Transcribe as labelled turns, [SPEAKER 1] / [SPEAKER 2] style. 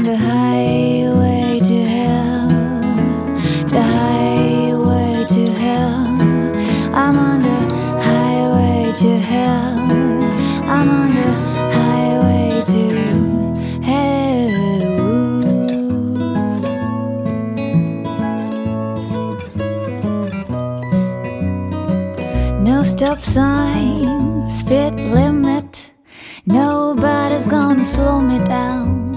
[SPEAKER 1] the highway to hell, the highway to hell. I'm on the highway to hell. I'm on the highway to hell. No stop sign, speed limit. Nobody's gonna slow me down.